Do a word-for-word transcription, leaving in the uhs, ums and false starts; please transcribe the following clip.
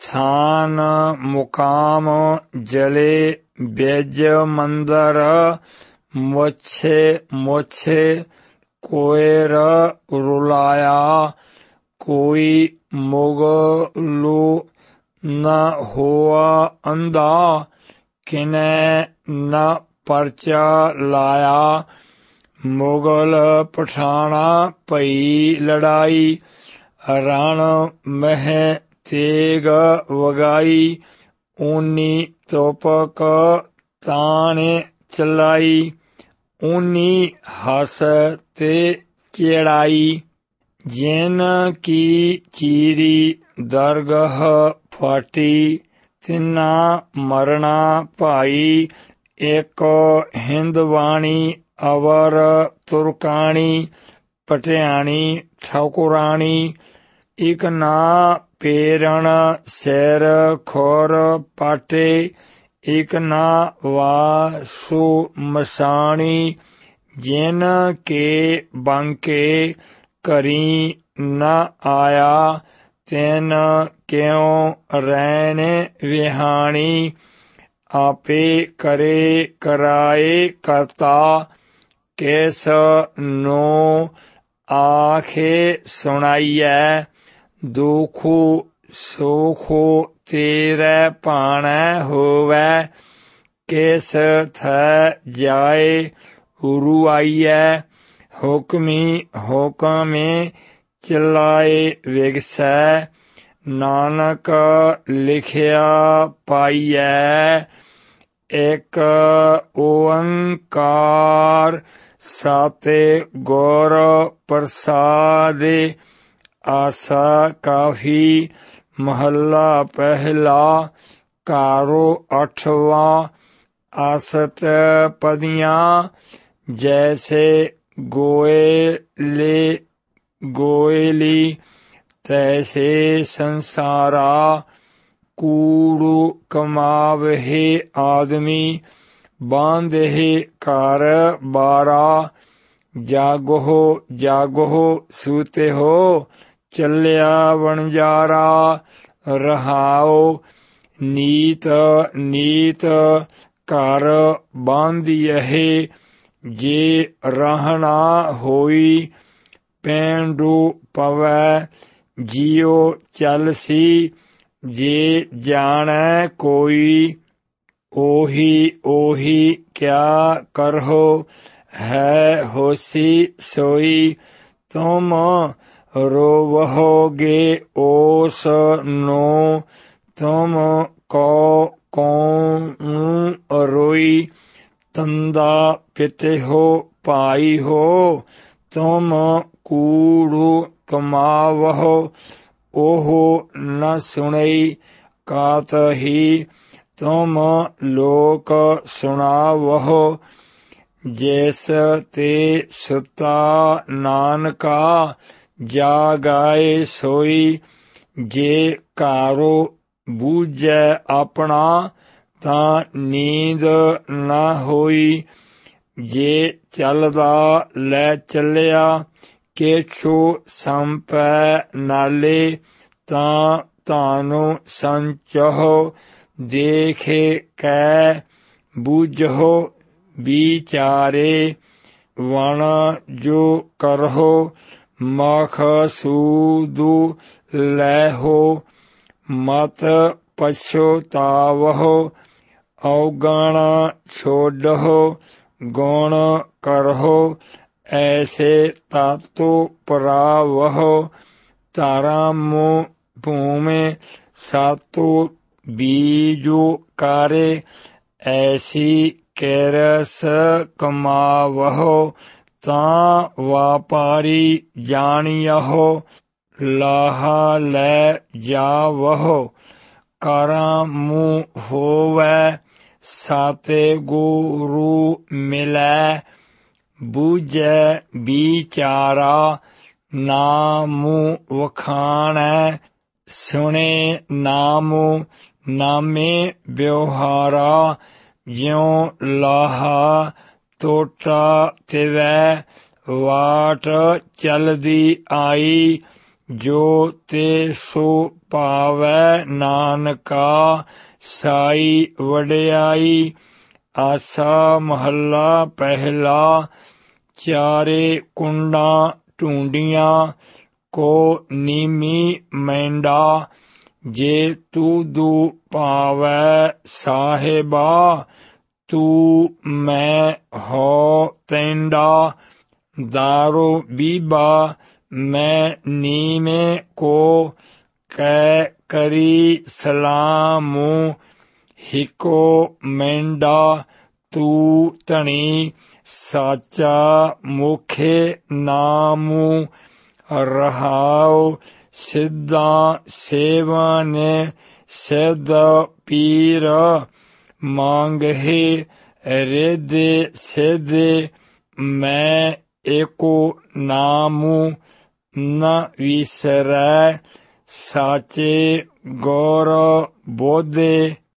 ਸਾਨ ਮੁਕਾਮ ਜਲੇ ਬਿਜ ਮੰਦਰ ਮੁੱਛੇ ਮੁੱਛੇ ਕੋਇਰ ਰੁਲਾਇਆ ਕੋਈ ਮੁਗਲੂ ਨ ਹੋਆ ਅੰਧਾ ਕਿਨੈ ਨ ਪਰਚਾ ਲਾਇਆ ਮੁਗਲ ਪਠਾਣਾ ਪਈ ਲੜਾਈ ਰਣ ਮਹਿ ਤੇਗ ਵਗਾਈ ਊਨੀ ਤੋਪਕ ਤਾਣੇ ਚਲਾਈ ਊਨੀ ਹਸ ਤੇ ਚੜਾਈ ਜਿਨ ਕੀ ਚੀਰੀ ਦਰਗਹ ਫਾਟੀ ਤਿਨਾ ਮਰਣਾ ਭਾਈ ਇੱਕ ਹਿੰਦਵਾਣੀ ਅਵਰ ਤੁਰਕਾਣੀ ਪਟਿਆਣੀ ਠਾਕੁਰਾਣੀ ਇਕ ਨਾ ਪੇਰਣ ਸਿਰ ਖੋਰ ਪਾਟੇ ਇਕ ਨਾ ਵਾਸੂ ਮਸਾਣੀ ਜਿਨ ਕੇ ਬਾਂਕੇ ਘਰੀ ਨ ਆਇਆ ਤਿਨ ਕਿਉ ਰੈਣ ਵਿਹਾਣੀ ਆਪੇ ਕਰੇ ਕਰਾਏ ਕਰਤਾ ਕਿਸ ਨੂੰ ਆਖੇ ਸੁਣਾਈਐ ਦੁਖੁ ਸੁਖੁ ਤੇਰੇ ਭਾਣੈ ਹੋਵੈ ਕਿਸ ਥੈ ਜਾਏ ਉਰੁਆਈਐ ਹੁਕਮੀ ਹੁਕਮੇ ਚਲਾਏ ਵਿਗਸੈ ਨਾਨਕ ਲਿਖਿਆ ਪਾਈਐ ਇਕ ਓੰਕਾਰ ਸਾਤੇ ਗੁਰ ਪ੍ਰਸਾਦਿ ਆਸਾ ਕਾਫੀ ਮਹੱਲਾ ਪਹਿਲਾ ਘਾਰੋ ਅਠਵਾਂ ਆਸਟ ਪਦੀਆਂ ਜੈਸੇ ਗੋਇਲੇ ਗੋਇਲੀ ਤੈਸੇ ਸੰਸਾਰਾ ਕੂੜੂ ਕਮਾਵਹਿ ਆਦਮੀ ਬਾਂਧਹਿ ਘਰ ਬਾਰਾ ਜਾਗੋ ਜਾਗੋ ਸੂਤੇ ਹੋ ਚੱਲਿਆ ਵਣਜਾਰਾ ਰਹਾਓ ਨੀਤ ਨੀਤ ਘਰ ਬਾਂਧਿਐ ਜੇ ਰਹਿਣਾ ਹੋਈ ਪੈਂਡੂ ਪਵੈ ਜਿਉ ਚਲਸੀ ਜੇ ਜਾਣੈ ਕੋਈ ਉਹੀ ਉਹੀ ਕਿਆ ਕਰਹੁ ਹੈ ਹੋਸੀ ਸੋਈ ਤੁਮ ਰੋਵਹੁਗੇ ਉਸ ਨੂੰ ਤੁਮ ਕੋ ਕੌਣ ਰੋਈ ਤੰਦਾ ਪਿਤੇ ਹੋ ਭਾਈ ਹੋ ਤੁਮ ਕੂੜੂ ਕਮਾਵਹੁ ਉਹ ਨ ਸੁਣਈ ਕਾਤ ਹੀ ਤੁਮ ਲੋਕ ਸੁਣਾਵਹੁ ਜਿਸ ਤੇ ਸੁਤਾ ਨਾਨਕਾ ਜਾਗਾਏ ਸੋਈ ਜੇ ਘਾਰੋ ਬੂਝੈ ਆਪਣਾ ਤਾਂ ਨੀਂਦ ਨਾ ਹੋਈ ਜੇ ਚੱਲਦਾ ਲੈ ਚੱਲਿਆ ਕੇਛੂ ਸੰਪੈ ਨਾਲੇ ਤਾਂ ਤਾਨੂੰ ਸੰਚਹੁ ਦੇਖੇ ਕੈ ਬੂਝਹੁ ਵਿਚਾਰੇ ਵਣ ਜੋ ਕਰਹੁ ਮਖਸੂਦੁ ਲੈਹੁ ਮਤ ਪਛੁਤਾਵਹੁ ਔਗਣ ਛੋਡਹੁ ਗੁਣ ਕਰਹੁ ਐਸੇ ਤਾਤੁ ਪਰਾਵਹੁ ਧਰਮੁ ਭੂਮੇ ਸਾਤੁ ਬੀਜੁ ਕਾਰੇ ਐਸੀ ਕਿਰਸ ਕਮਾਵਹੁ ਤਾਂ ਵਾਪਾਰੀ ਜਾਣੀਅਹੁ ਲਾਹਾ ਲੈ ਜਾਵਹੁ ਕਰਮੁ ਹੋਵੈ ਸਾਤੇ ਗੁਰੂ ਮਿਲੈ ਬੂਝੈ ਵਿਚਾਰਾ ਨਾਮੁ ਵਖਾਣੈ ਸੁਣੇ ਨਾਮੁ ਨਾਮੇ ਵਿਵਹਾਰਾ ਜਿਉ ਲਾਹਾ ਟੋਟਾ ਤਿਵੈ ਵਾਟ ਚਲਦੀ ਆਈ ਜੋ ਤੇ ਸੋ ਪਾਵੈ ਨਾਨਕਾ, ਸਾਈ ਵਡਿਆਈ। ਆਸਾ ਮਹੱਲਾ ਪਹਿਲਾ। ਚਾਰੇ ਕੁੰਡਾਂ ਢੂੰਡੀਆਂ, ਕੋ ਨੀਮੀ ਮੈਂਡਾ। ਜੇ ਤੂੰ ਦੂ ਭਾਵੈ ਸਾਹਿਬਾ, ਤੂੰ ਮੈਂ ਹੋ ਤੈਂਡਾ। ਦਾਰੋ ਬੀਬਾ ਮੈਂ ਨੀਵੇਂ ਕੋ, ਕੈ ਕਰੀ ਸਲਾਮੁ। ਹਿਕੋ ਮੈਂਡਾ ਤੂੰ ਧਣੀ, ਸਾਚਾ ਮੁਖੇ ਨਾਮੁ। ਰਹਾਉ ਸਿੱਧਾ ਸੇਵਨ, ਸਿੱਧ ਪੀਰ ਮੰਗਹਿ। ਰਿੱਧਿ ਸਿੱਧਿ ਮੈਂ ਏਕੋ ਨਾਮੁ, ਨ ਵਿਸਰੈ। ਸਾਚੇ ਗੁਰ ਬੋਧੇ